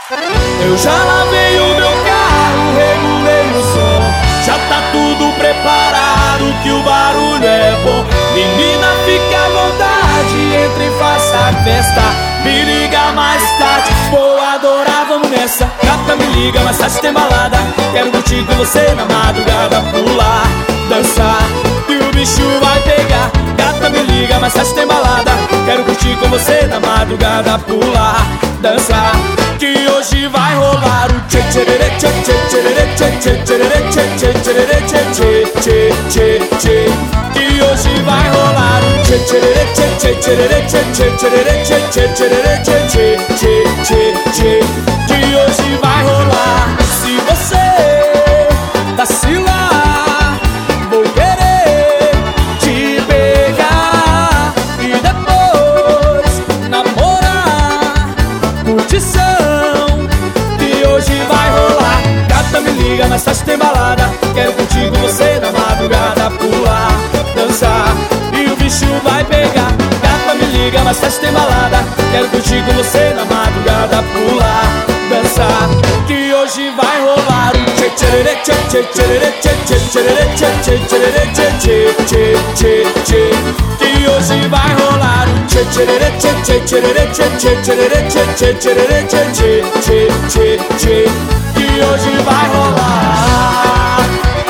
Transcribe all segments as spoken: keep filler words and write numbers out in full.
Eu já lavei o meu carro, regulei o som, já tá tudo preparado que o barulho é bom. Menina, fica à vontade, entre e faça a festa. Me liga mais tarde, vou adorar, vamos nessa. Gata, me liga, mais tarde tem balada. Quero curtir com você na madrugada, pular, dançar, e o bicho vai pegar. Gata, me liga, mais tarde tem balada. Quero curtir com você na madrugada, pular, dançar, que hoje vai rolar o tchê tchererê tchê tchê tchererê tchê tchê tchererê tchê tchê tchererê tchê tchê tchê tchê tchê. Que hoje vai rolar o tchê tchererê tchê tchê tchererê tchê tchê tchererê tchê tchê tchererê tchê tchê tchê tchê tchê. Que hoje vai rolar. Se você vacilar, vou querer te pegar e depois namorar. Curtição que hoje vai rolar. Gata, me liga, mais tarde tem balada. Quero curtir com você na madrugada, pular, dançar, e o bicho vai pegar. Gata, me liga, mais tarde tem balada. Quero curtir com você na madrugada, pular, dançar, que hoje vai rolar o tchê tchererê tchê tchê tchererê tchê tchê tchererê tchê tchê tchererê tchê tchê tchê tchê tchê. Que hoje vai rolar o tchê tchererê tchê tchê tchererê tchê tchê tchererê tchê tchê tchererê tchê tchê tchê tchê tchê. Que hoje vai rolar.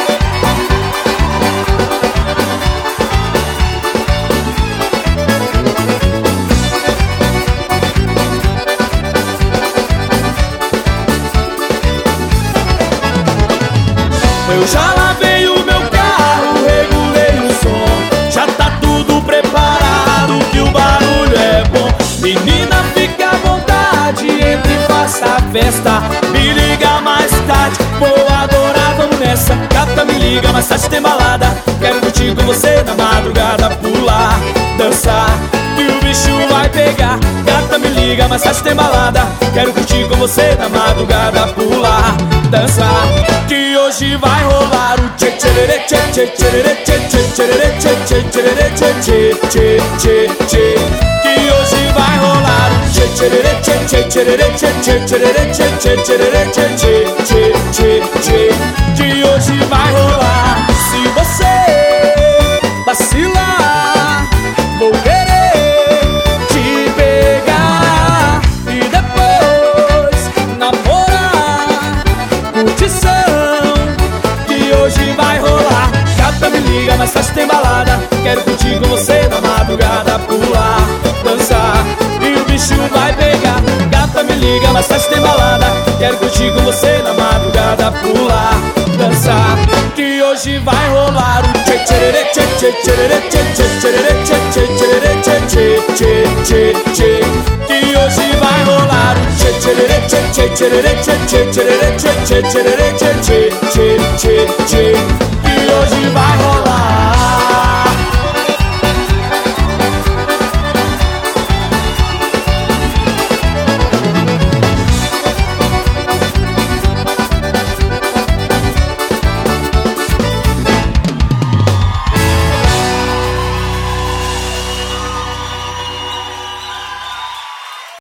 Eu já lavei o meu carro, regulei o som, já tá tudo preparado que o barulho é bom. Menina, fica à vontade, entre e faça a festa. Me liga mais tarde, vou adorar, vamos nessa. Gata, me liga, mais tarde tem balada. Quero curtir com você na madrugada, pular, dançar, e o bicho vai pegar. Gata, me liga, mais tarde tem balada. Quero curtir com você na madrugada, pular, dançar, que hoje vai rolar o tchê tchererê tchê tchê tchererê tchê tchê tchererê tchê tchê tchererê tchê tchê tchê tchê tchê. Que hoje vai rolar o tchê tchererê tchê tchê tchererê tchê tchê tchererê tchê tchê tchererê tchê tchê tchê tchê tchê. Que hoje vai rolar. Se você vacilar, vou querer te pegar e depois namorar. Curtição que hoje vai rolar. Gata, me liga, mais tarde tem balada. Quero curtir com você na madrugada, pular, dançar, e o bicho vai pegar. Gata, me liga, mais tarde tem balada. Quero curtir com você na madrugada, pular, dançar, que hoje vai rolar o tchê tchererê tchê tchê tchererê tchê tchê tchererê tchê tchê tchererê tchê tchê tchê tchê tchê. Que hoje vai rolar o tchê tchererê tchê tchê tchererê tchê tchê tchererê tchê tchê tchererê tchê tchê tchê tchê tchê.